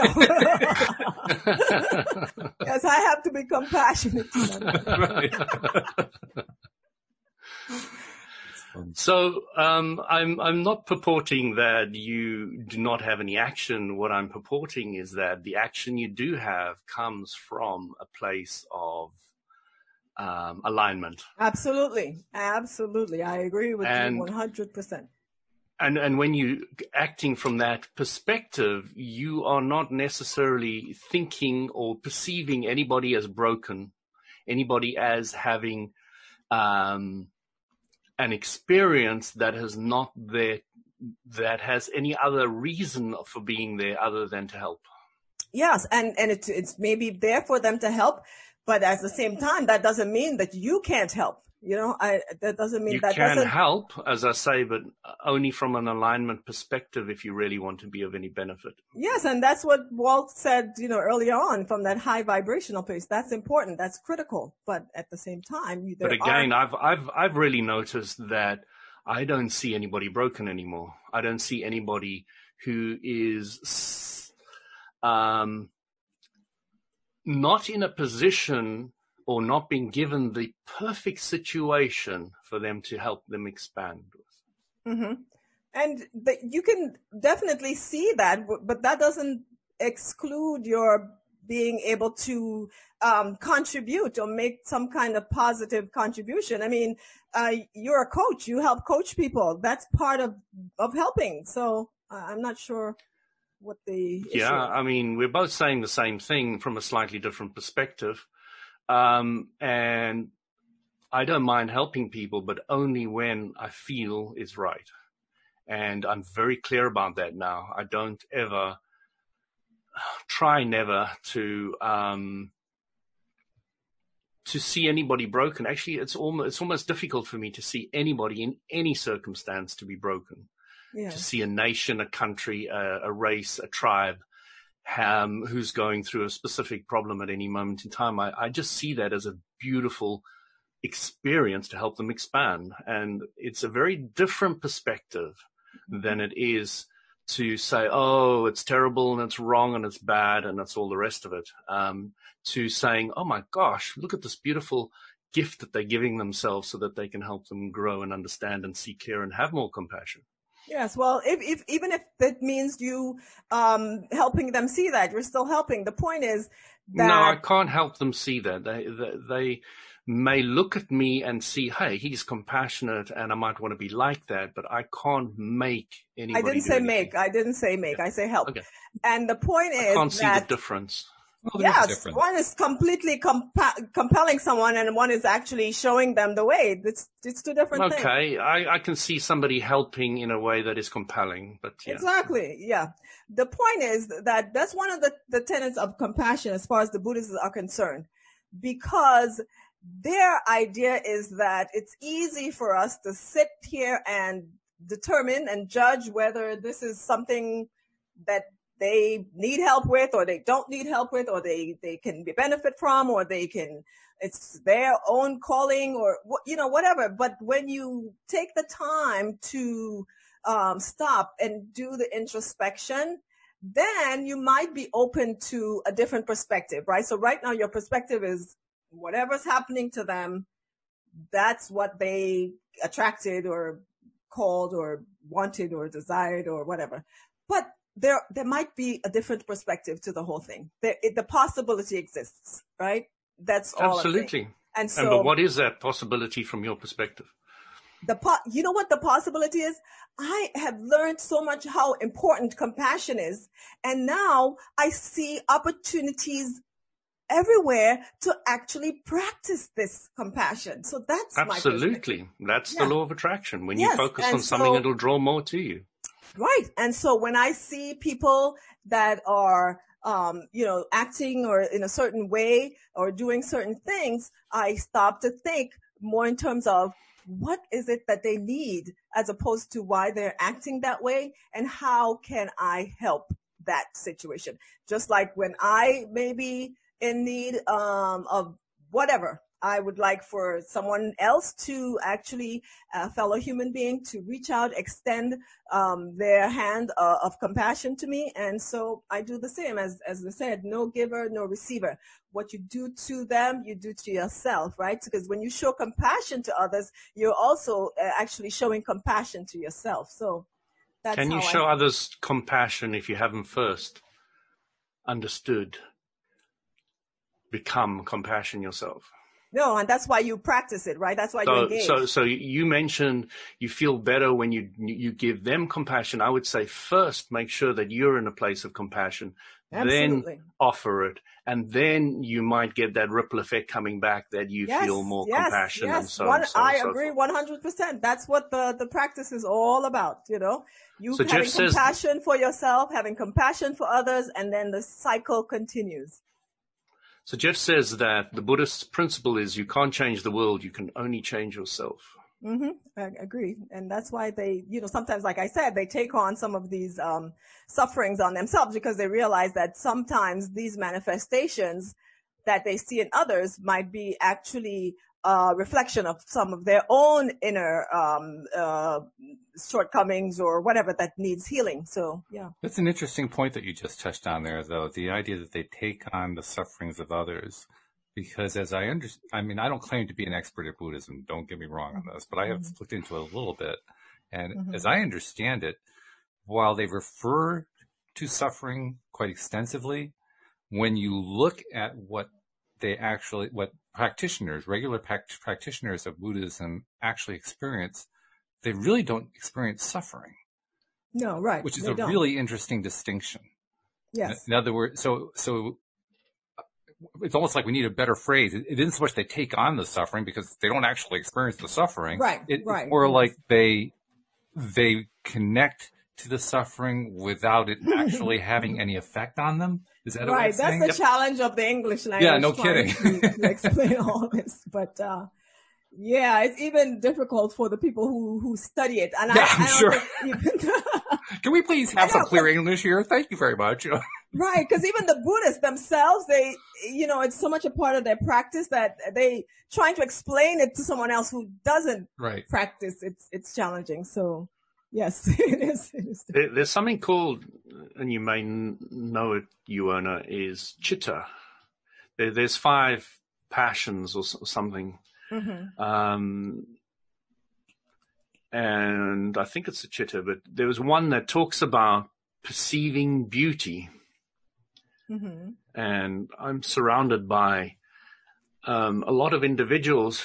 know. Yes, I have to be compassionate to them. Right. So I'm not purporting that you do not have any action. What I'm purporting is that the action you do have comes from a place of alignment. Absolutely. I agree with you 100%. And when you acting from that perspective, you are not necessarily thinking or perceiving anybody as broken, anybody as having an experience that has not there, that has any other reason for being there other than to help. Yes, and it's maybe there for them to help, but at the same time, that doesn't mean that you can't help. That doesn't mean that you can help, as I say, but only from an alignment perspective if you really want to be of any benefit. Yes, and that's what Walt said, earlier on, from that high vibrational place. That's important. That's critical. But at the same time, I've really noticed that I don't see anybody broken anymore. I don't see anybody who is not in a position or not being given the perfect situation for them to help them expand. Mm-hmm. And you can definitely see that, but that doesn't exclude your being able to contribute or make some kind of positive contribution. I mean, you're a coach. You help coach people. That's part of helping. So I'm not sure what the issue is. I mean, we're both saying the same thing from a slightly different perspective. And I don't mind helping people, but only when I feel is right. And I'm very clear about that now. I don't ever try never to see anybody broken. Actually, it's almost difficult for me to see anybody in any circumstance to be broken. Yeah. To see a nation, a country, a race, a tribe, who's going through a specific problem at any moment in time. I just see that as a beautiful experience to help them expand. And it's a very different perspective than it is to say, oh, it's terrible and it's wrong and it's bad and that's all the rest of it. To saying, oh my gosh, look at this beautiful gift that they're giving themselves so that they can help them grow and understand and see clear and have more compassion. Yes, well, if even if that means you helping them see that, you're still helping. The point is that no, I can't help them see that. They may look at me and see, hey, he's compassionate, and I might want to be like that, but I can't make anybody. I didn't say make. I say help. Okay. And the point is, I can't see the difference. Well, yes, one is completely compelling someone, and one is actually showing them the way. It's two different things. Okay, I can see somebody helping in a way that is compelling, but yeah. Exactly, yeah. The point is that that's one of the tenets of compassion as far as the Buddhists are concerned, because their idea is that it's easy for us to sit here and determine and judge whether this is something that they need help with, or they don't need help with, or they can benefit from, or it's their own calling, or, whatever. But when you take the time to stop and do the introspection, then you might be open to a different perspective, right? So right now your perspective is whatever's happening to them, that's what they attracted or called or wanted or desired or whatever. But there might be a different perspective to the whole thing. The possibility exists, right? That's all. Absolutely. But what is that possibility from your perspective? You know what the possibility is? I have learned so much how important compassion is. And now I see opportunities everywhere to actually practice this compassion. So that's absolutely. That's the law of attraction. When you focus on something, it'll draw more to you. Right. And so when I see people that are, acting or in a certain way or doing certain things, I stop to think more in terms of what is it that they need as opposed to why they're acting that way, and how can I help that situation? Just like when I may be in need of whatever, I would like for someone else to actually, a fellow human being, to reach out, extend their hand of compassion to me. And so I do the same. As I said, no giver, no receiver. What you do to them, you do to yourself, right? Because when you show compassion to others, you're also actually showing compassion to yourself. So that's Can you show others compassion if you haven't first understood, become compassion yourself? No, and that's why you practice it, right? That's why you engage. So you mentioned you feel better when you give them compassion. I would say first make sure that you're in a place of compassion, Absolutely. Then offer it, and then you might get that ripple effect coming back that you feel more compassion and so on. I agree 100%. That's what the practice is all about, You so having compassion for yourself, having compassion for others, and then the cycle continues. So Jeff says that the Buddhist principle is you can't change the world, you can only change yourself. Mm-hmm. I agree. And that's why they, sometimes, like I said, they take on some of these sufferings on themselves, because they realize that sometimes these manifestations that they see in others might be actually a reflection of some of their own inner shortcomings or whatever that needs healing. So, yeah. That's an interesting point that you just touched on there, though, the idea that they take on the sufferings of others. Because as I don't claim to be an expert at Buddhism, don't get me wrong on this, but I have looked into it a little bit. And as I understand it, while they refer to suffering quite extensively, when you look at what practitioners, regular practitioners of Buddhism actually experience, they really don't experience suffering. No, right. Which is a really interesting distinction. Yes. In other words, so it's almost like we need a better phrase. It isn't so much they take on the suffering because they don't actually experience the suffering. Right. It's more like they connect to the suffering without it actually having any effect on them. Is that right? That's the challenge of the English language. Yeah, no kidding. to explain all this, but yeah, it's even difficult for the people who study it. And I'm sure. Can we please have some clear English here? Thank you very much. Right, because even the Buddhists themselves, they, it's so much a part of their practice that they trying to explain it to someone else who doesn't practice. It's challenging. So, yes, it is. There's something called, and you may know it, Ioana, is chitta. There's 5 passions or something. Mm-hmm. And I think it's a chitta, but there was one that talks about perceiving beauty. Mm-hmm. And I'm surrounded by a lot of individuals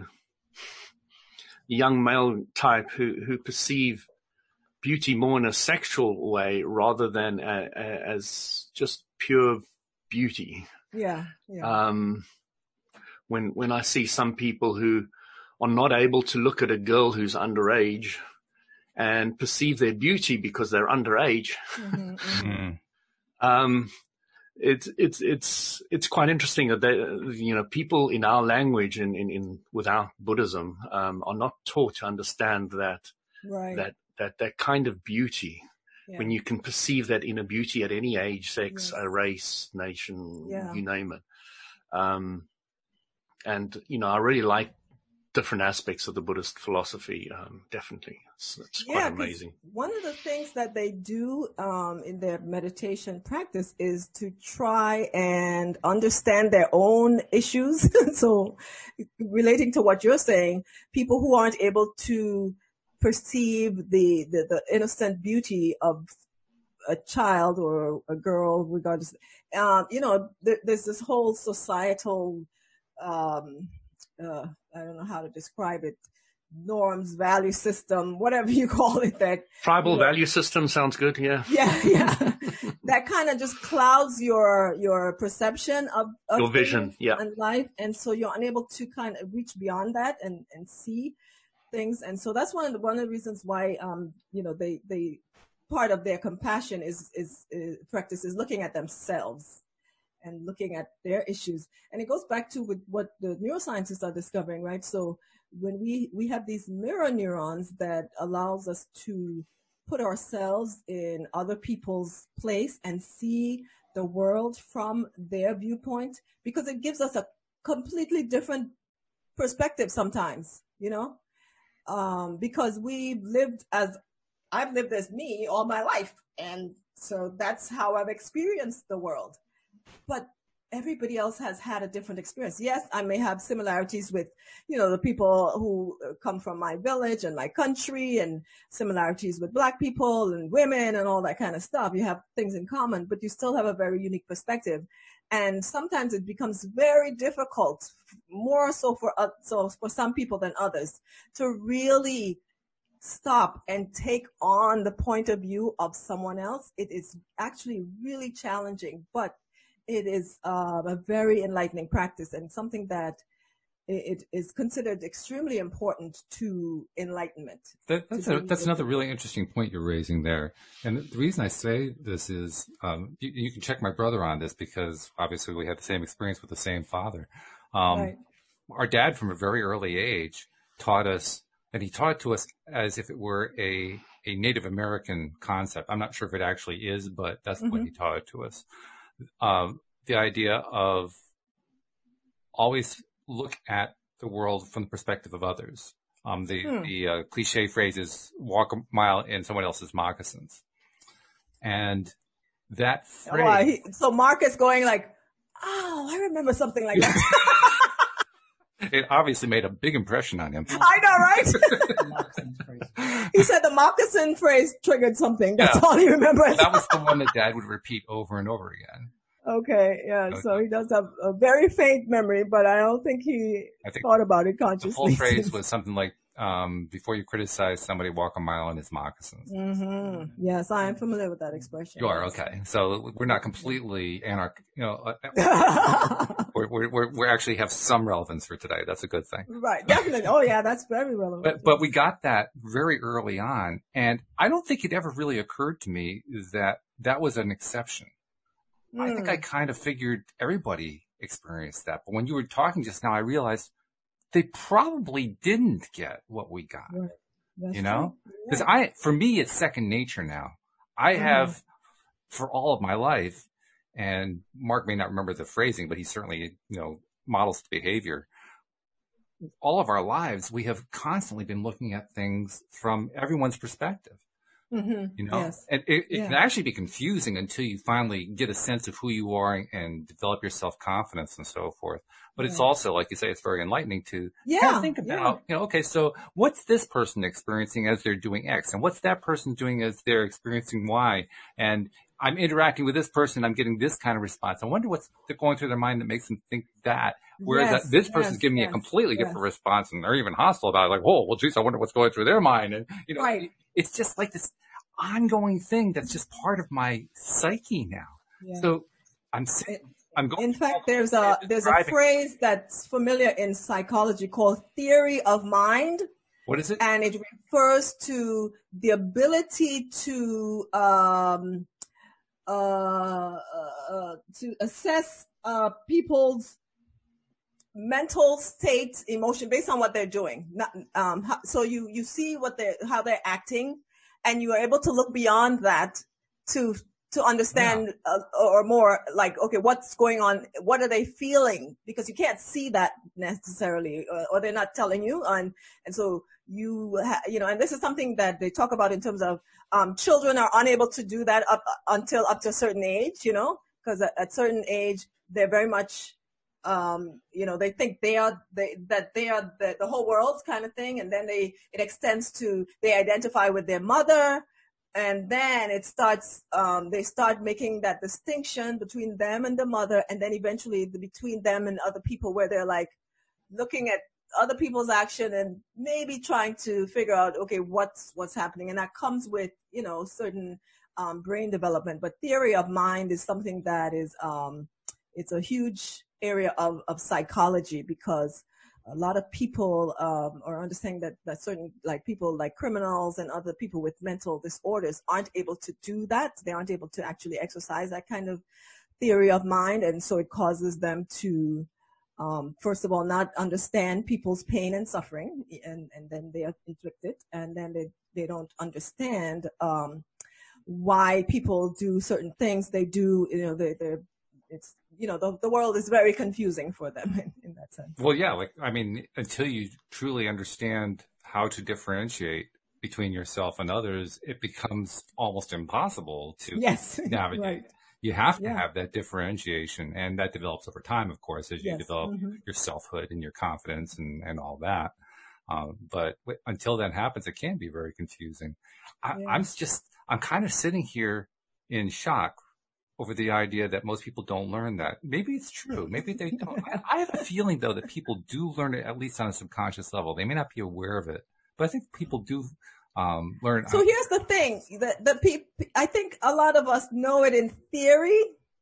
young male type who perceive beauty more in a sexual way rather than as just pure beauty. Yeah. When I see some people who are not able to look at a girl who's underage and perceive their beauty because they're underage, it's quite interesting that people in our language and without Buddhism are not taught to understand that kind of beauty. Yeah. When you can perceive that inner beauty at any age, sex, race, nation, you name it. And I really like different aspects of the Buddhist philosophy. Definitely. It's quite amazing. One of the things that they do in their meditation practice is to try and understand their own issues. So relating to what you're saying, people who aren't able to perceive the innocent beauty of a child or a girl, regardless, there's this whole societal, I don't know how to describe it, norms, value system, whatever you call it, that tribal value system sounds good. Yeah. That kind of just clouds your perception of your vision, and life. And so you're unable to kind of reach beyond that and see things. And so that's one of the reasons why, they part of their compassion is practice is looking at themselves and looking at their issues. And it goes back to what the neuroscientists are discovering, right? So when we have these mirror neurons that allows us to put ourselves in other people's place and see the world from their viewpoint, because it gives us a completely different perspective sometimes, because I've lived as me all my life. And so that's how I've experienced the world. But everybody else has had a different experience. Yes, I may have similarities with, the people who come from my village and my country, and similarities with Black people and women and all that kind of stuff. You have things in common, but you still have a very unique perspective. And sometimes it becomes very difficult, more so for some people than others, to really stop and take on the point of view of someone else. It is actually really challenging, but it is a very enlightening practice, and something that it is considered extremely important to enlightenment. That's another really interesting point you're raising there. And the reason I say this is, you can check my brother on this, because obviously we had the same experience with the same father. Right. Our dad from a very early age taught us, and he taught it to us as if it were a Native American concept. I'm not sure if it actually is, but that's what he taught it to us. The idea of always look at the world from the perspective of others. The cliche phrase is walk a mile in someone else's moccasins. And that phrase... so Marcus going like, oh, I remember something like that. It obviously made a big impression on him. I know, right? He said the moccasin phrase triggered something. That's all he remembers. That was the one that Dad would repeat over and over again. Okay, yeah. So he does have a very faint memory, but I don't think he thought about it consciously. The full phrase was something like, before you criticize somebody, walk a mile in his moccasins. Mm-hmm. Yes, I am familiar with that expression. You are, okay. So we're not completely anarchic, we actually have some relevance for today. That's a good thing. Right, definitely. Oh yeah, that's very relevant. But we got that very early on, and I don't think it ever really occurred to me that was an exception. I think I kind of figured everybody experienced that. But when you were talking just now, I realized they probably didn't get what we got. Right. That's Because for me, it's second nature now. I have, for all of my life, and Mark may not remember the phrasing, but he certainly, models the behavior. All of our lives, we have constantly been looking at things from everyone's perspective. Mm-hmm. Yes. And it can actually be confusing until you finally get a sense of who you are and develop your self-confidence and so forth. But it's also, like you say, it's very enlightening to kind of think about, okay, so what's this person experiencing as they're doing X? And what's that person doing as they're experiencing Y? And I'm interacting with this person, I'm getting this kind of response. I wonder what's going through their mind that makes them think that. Whereas this person's giving me a completely different response, and they're even hostile about it. Like, whoa, well, geez, I wonder what's going through their mind. And, it's just like this ongoing thing that's just part of my psyche now. Yeah. So I'm going. In fact, there's a phrase that's familiar in psychology called theory of mind. What is it? And it refers to the ability to assess people's mental state, emotion based on what they're doing. So you see how they're acting, and you are able to look beyond that to understand or more like, okay, what's going on? What are they feeling? Because you can't see that necessarily, or they're not telling you. And so and this is something that they talk about in terms of children are unable to do that until up to a certain age, because at certain age they're very much they think they are the whole world kind of thing, and then it extends to they identify with their mother, and then it starts they start making that distinction between them and the mother, and then eventually between them and other people, where they're like looking at other people's action and maybe trying to figure out, okay, what's happening, and that comes with certain brain development. But theory of mind is something that is it's a huge area of psychology, because a lot of people are understanding that certain people like criminals and other people with mental disorders aren't able to do that. They aren't able to actually exercise that kind of theory of mind, and so it causes them to first of all not understand people's pain and suffering, and then they are inflicted, and then they don't understand why people do certain things they do. It's the world is very confusing for them in that sense. Well, yeah, until you truly understand how to differentiate between yourself and others, it becomes almost impossible to navigate. Right. You have to have that differentiation, and that develops over time, of course, as you develop your selfhood and your confidence and all that. But until that happens, it can be very confusing. I'm kind of sitting here in shock over the idea that most people don't learn that. Maybe it's true. Maybe they don't. I have a feeling, though, that people do learn it, at least on a subconscious level. They may not be aware of it, but I think people do learn. So here's the thing: I think a lot of us know it in theory,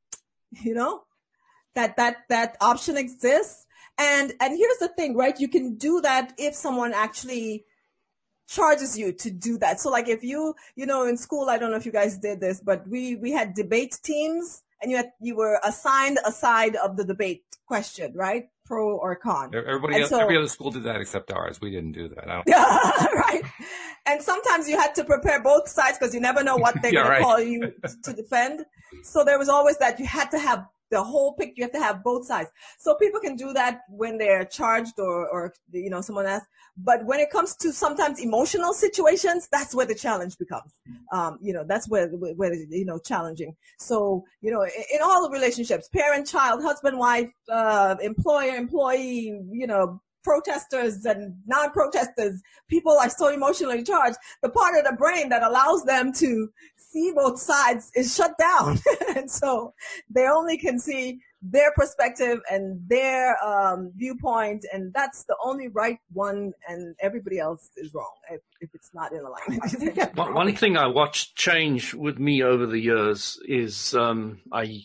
that option exists. And here's the thing, right? You can do that if someone actually charges you to do that. So like if you in school, I don't know if you guys did this, but we had debate teams, and you were assigned a side of the debate question, right? Pro or con. Every other school did that except ours. We didn't do that. Right. And sometimes you had to prepare both sides because you never know what they're going to call you to defend. So there was always that you had to have the whole picture. You have to have both sides. So people can do that when they're charged or someone asks. But when it comes to sometimes emotional situations, that's where the challenge becomes. That's where it's challenging. So, in all the relationships, parent, child, husband, wife, employer, employee, protesters and non-protesters, people are so emotionally charged, the part of the brain that allows them to see both sides is shut down. And so they only can see their perspective and their viewpoint, and that's the only right one, and everybody else is wrong if it's not in alignment. One thing I watched change with me over the years is I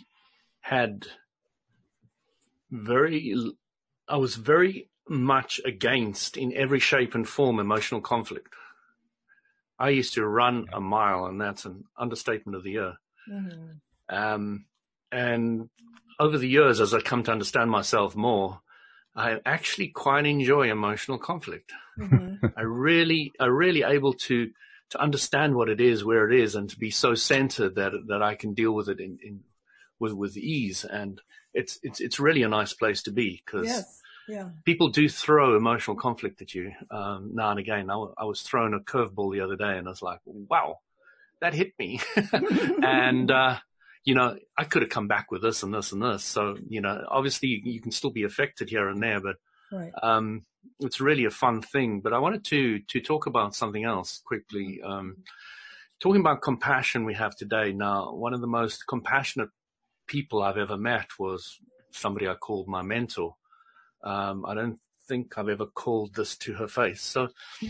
was very much against, in every shape and form, emotional conflict. I used to run a mile, and that's an understatement of the year. Mm-hmm. And over the years, as I come to understand myself more, I actually quite enjoy emotional conflict. Mm-hmm. I really able to understand what it is, where it is, and to be so centered that I can deal with it with ease. And it's really a nice place to be, because people do throw emotional conflict at you now and again. I was thrown a curveball the other day, and I was like, wow, that hit me. And I could have come back with this and this and this. So, obviously you can still be affected here and there, but right. It's really a fun thing. But I wanted to talk about something else quickly. Talking about compassion we have today. Now, one of the most compassionate people I've ever met was somebody I called my mentor. I don't think I've ever called this to her face. So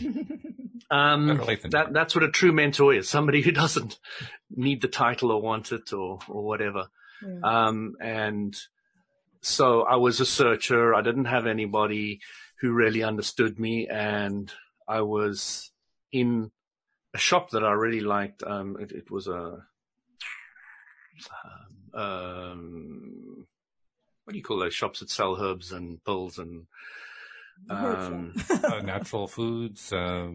that's what a true mentor is, somebody who doesn't need the title or want it or whatever. Yeah. And so I was a searcher. I didn't have anybody who really understood me, and I was in a shop that I really liked. It was a what do you call those shops that sell herbs and pills and natural foods?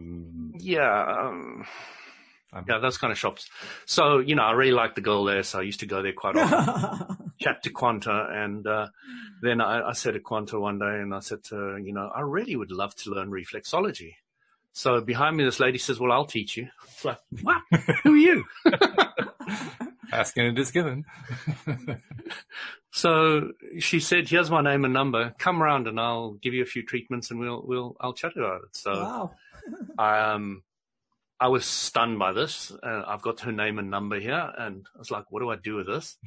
Those kind of shops. So, I really liked the girl there, so I used to go there quite often, chat to Quanta. And then I said to Quanta one day, and I said to her, I really would love to learn reflexology. So behind me, this lady says, well, I'll teach you. It's like, what? Who are you? Asking it is given. So she said, here's my name and number. Come around and I'll give you a few treatments, and I'll chat about it. So wow. I was stunned by this. I've got her name and number here, and I was like, what do I do with this?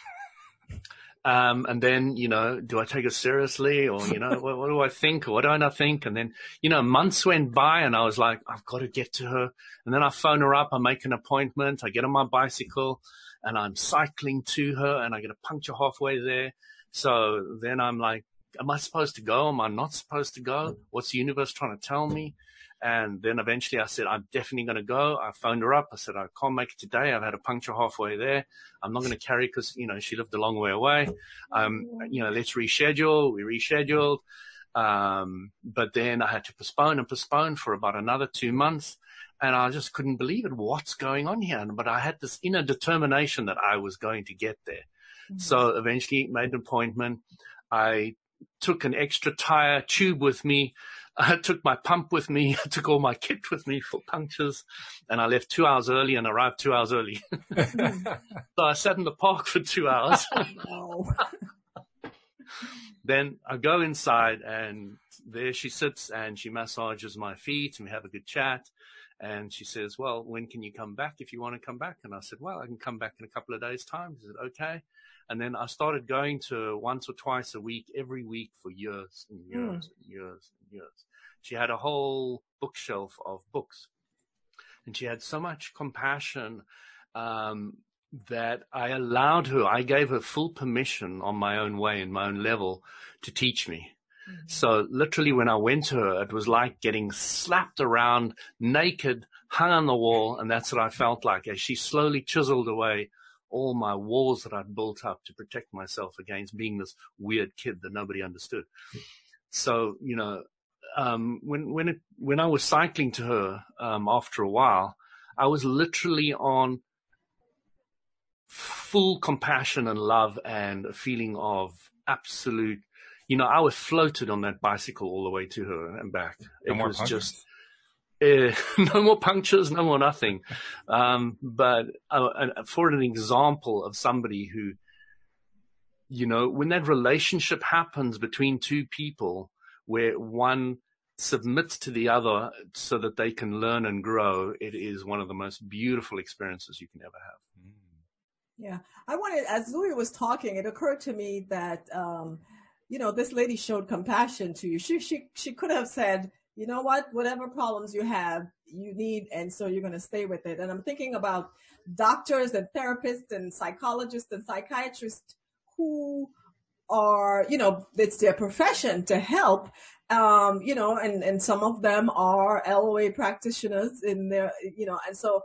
And then, do I take it seriously, or, what do I think, or what don't I think? And then, months went by, and I was like, I've got to get to her. And then I phone her up, I make an appointment, I get on my bicycle, and I'm cycling to her, and I get a puncture halfway there. So then I'm like, am I supposed to go? Am I not supposed to go? What's the universe trying to tell me? And then eventually I said, I'm definitely going to go. I phoned her up. I said, I can't make it today. I've had a puncture halfway there. I'm not going to carry because, she lived a long way away. Let's reschedule. We rescheduled. But then I had to postpone for about another 2 months. And I just couldn't believe it. What's going on here? But I had this inner determination that I was going to get there. Mm-hmm. So eventually made an appointment. I took an extra tire tube with me. I took my pump with me. I took all my kit with me for punctures, and I left 2 hours early and arrived 2 hours early. So I sat in the park for 2 hours. Then I go inside, and there she sits, and she massages my feet, and we have a good chat. And she says, well, when can you come back if you want to come back? And I said, well, I can come back in a couple of days' time. She said, okay. And then I started going to once or twice a week, every week for years and years and years and years. She had a whole bookshelf of books, and she had so much compassion that I gave her full permission on my own way and my own level to teach me. Mm-hmm. So literally when I went to her, it was like getting slapped around naked, hung on the wall. And that's what I felt like as she slowly chiseled away all my walls that I'd built up to protect myself against being this weird kid that nobody understood. So, when I was cycling to her, after a while, I was literally on full compassion and love and a feeling of absolute, I was floated on that bicycle all the way to her and back. It was just, no more punctures, no more nothing. But for an example of somebody who, when that relationship happens between two people where one submits to the other so that they can learn and grow, it is one of the most beautiful experiences you can ever have. Yeah. I wanted, as Louis was talking, it occurred to me that, this lady showed compassion to you. She could have said, you know what, whatever problems you have, you need, and so you're going to stay with it. And I'm thinking about doctors and therapists and psychologists and psychiatrists who are, it's their profession to help, and some of them are LOA practitioners in their, and so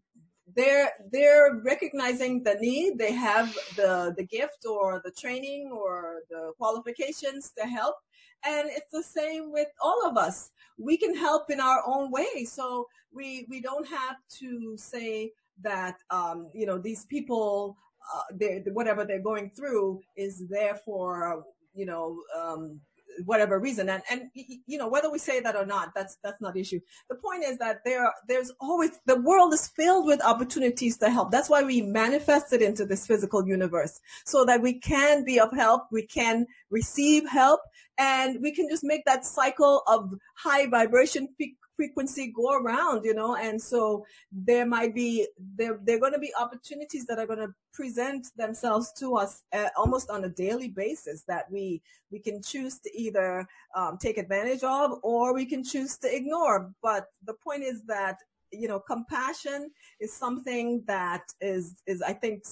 they're recognizing the need. They have the gift or the training or the qualifications to help. And it's the same with all of us. We can help in our own way. So we don't have to say that, these people, whatever they're going through is there for, whatever reason. And whether we say that or not, that's not the issue. The point is that there's always, the world is filled with opportunities to help. That's why we manifested into this physical universe, so that we can be of help, we can receive help, and we can just make that cycle of high vibration frequency go around, and so there might be, there are going to be opportunities that are going to present themselves to us almost on a daily basis that we can choose to either take advantage of, or we can choose to ignore. But the point is that, compassion is something that is I think,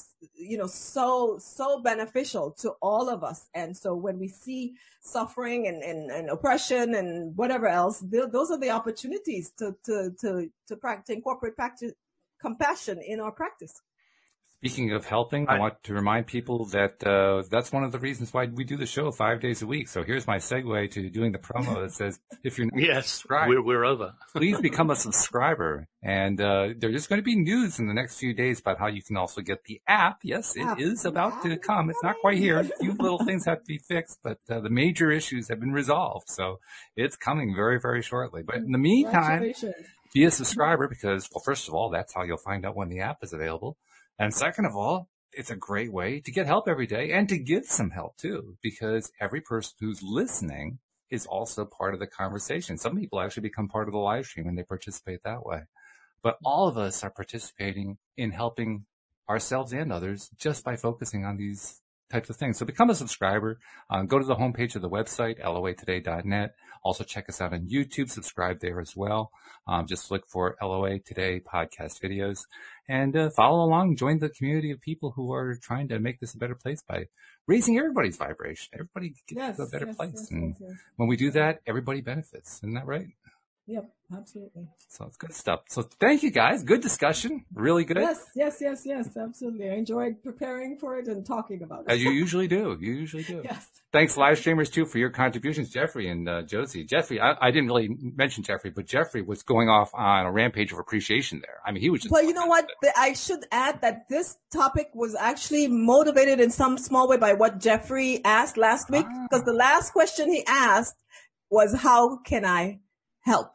so beneficial to all of us. And so when we see suffering and oppression and whatever else, those are the opportunities to incorporate compassion in our practice. Speaking of helping, I want to remind people that that's one of the reasons why we do the show 5 days a week. So here's my segue to doing the promo that says, if you're not subscribed, we're over. Please become a subscriber. And there's going to be news in the next few days about how you can also get the app. Yes, it is about to come. It's not quite here. A few little things have to be fixed, but the major issues have been resolved. So it's coming very, very shortly. But in the meantime, be a subscriber because, well, first of all, that's how you'll find out when the app is available. And second of all, it's a great way to get help every day and to give some help too, because every person who's listening is also part of the conversation. Some people actually become part of the live stream and they participate that way. But all of us are participating in helping ourselves and others just by focusing on these types of things. So become a subscriber. Go to the homepage of the website, loatoday.net. Also check us out on YouTube. Subscribe there as well. Just look for LOA Today podcast videos and follow along. Join the community of people who are trying to make this a better place by raising everybody's vibration. Everybody gets to a better place. Yes. When we do that, everybody benefits. Isn't that right? Yep, absolutely. So it's good stuff. So thank you guys. Good discussion. Really good. Yes, absolutely. I enjoyed preparing for it and talking about it. As you usually do. Yes. Thanks, live streamers, too, for your contributions, Jeffrey and Josie. Jeffrey, I didn't really mention Jeffrey, but Jeffrey was going off on a rampage of appreciation there. I mean, he was just... Well, you know what? I should add that this topic was actually motivated in some small way by what Jeffrey asked last week, because the last question he asked was, how can I help?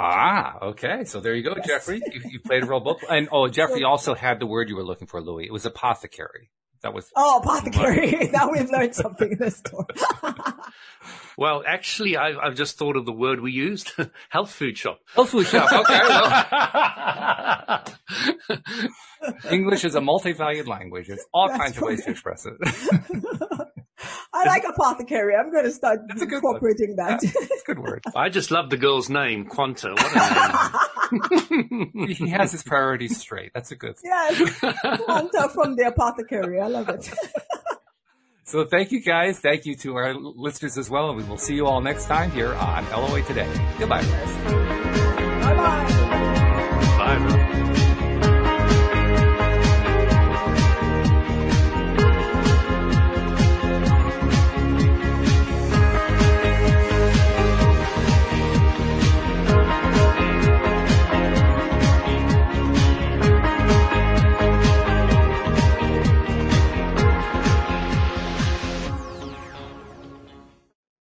Okay. So there you go, yes. Jeffrey. You played a role both. And, Jeffrey also had the word you were looking for, Louis. It was apothecary. That was... apothecary. Now we've learned something in this story. Well, actually, I've just thought of the word we used. Health food shop. Health food shop. Okay. Well. English is a multi-valued language. There's all kinds of ways to express it. I like apothecary. I'm going to start incorporating that. That's a good word. I just love the girl's name, Quanta. What a name. He has his priorities straight. That's a good thing. Yes. Quanta from the apothecary. I love it. So thank you, guys. Thank you to our listeners as well. And we will see you all next time here on LOA Today. Goodbye. Bye-bye. Bye.